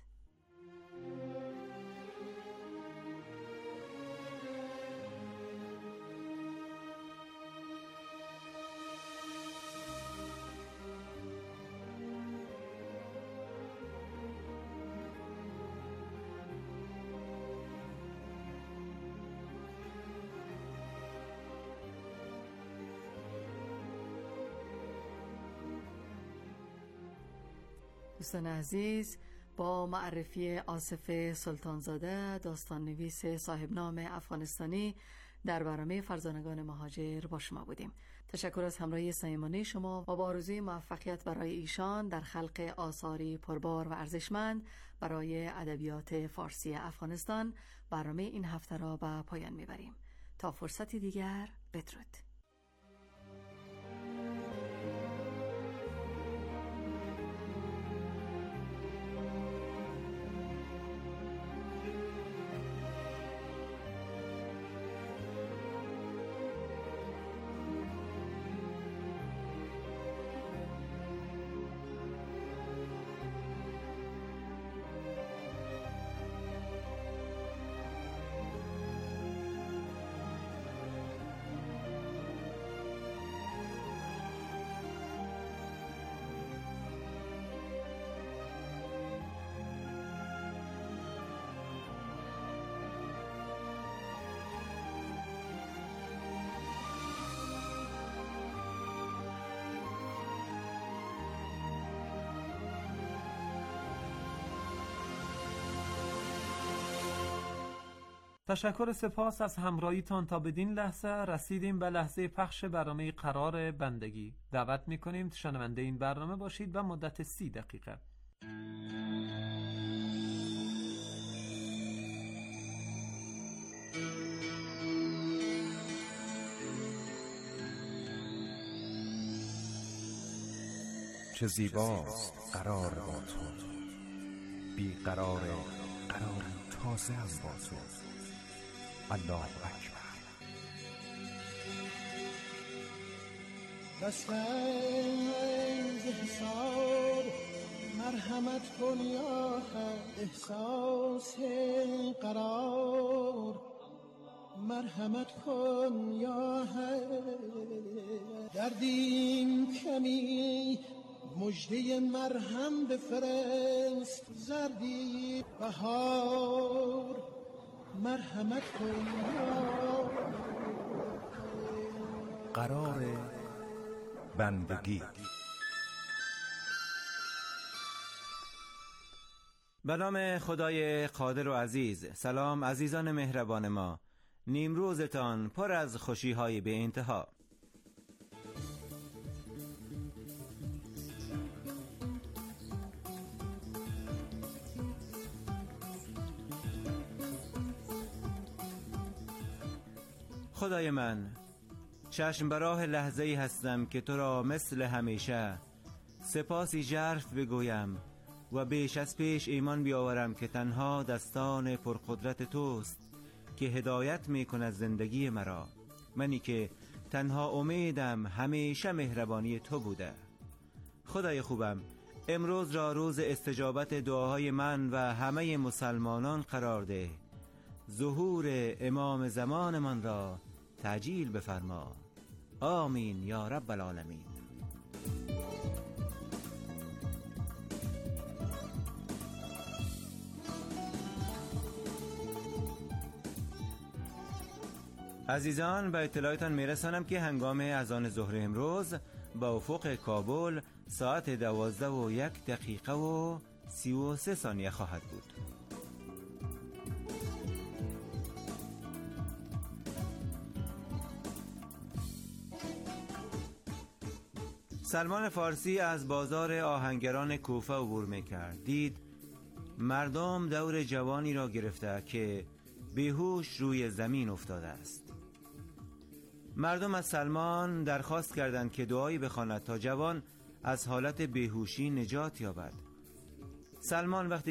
دوستان عزیز، با معرفی آصف سلطانزاده، داستان نویس صاحب نام افغانستانی، در برنامه فرزانگان مهاجر با شما بودیم. تشکر از همراهی صمیمانه شما و با آرزوی موفقیت برای ایشان در خلق آثاری پربار و ارزشمند برای ادبیات فارسی افغانستان، برنامه این هفته را به پایان میبریم. تا فرصتی دیگر، بدرود. تشکر سپاس از همراهیتان. تا بدین لحظه رسیدیم به لحظه پخش برنامه قرار بندگی. دعوت میکنیم شنونده این برنامه باشید و مدت سی دقیقه. چه زیباست قرار با تو، بی قرار قرار تازه هم با تو. الله اکبر. دستنگ حساب مرحمت کن یا حق، احساس قرار مرحمت کن یا حق. دردیم کمی مجده مرهم بفرست، زردی بهار مرحمت کن یا قرار بندگی. به نام خدای قادر و عزیز. سلام عزیزان مهربان ما، نیمروزتان پر از خوشی‌های بی انتها. خدای من، چشم براه لحظه‌ای هستم که تو را مثل همیشه سپاسی ژرف بگویم و بیش از پیش ایمان بیاورم که تنها دستان پرقدرت توست که هدایت می‌کند زندگی مرا، منی که تنها امیدم همیشه مهربانی تو بوده. خدای خوبم، امروز را روز استجابت دعاهای من و همه مسلمانان قرار ده. ظهور امام زمان من را تعجیل بفرما. آمین یا رب العالمین. عزیزان، به اطلاعتان میرسانم که هنگام اذان ظهر امروز با افق کابل ساعت دوازده و یک دقیقه و سی و سه ثانیه خواهد بود. سلمان فارسی از بازار آهنگران کوفه عبور می‌کرد. دید مردم دور جوانی را گرفته که بیهوش روی زمین افتاده است. مردم از سلمان درخواست کردند که دعایی بخواند تا جوان از حالت بیهوشی نجات یابد. سلمان وقتی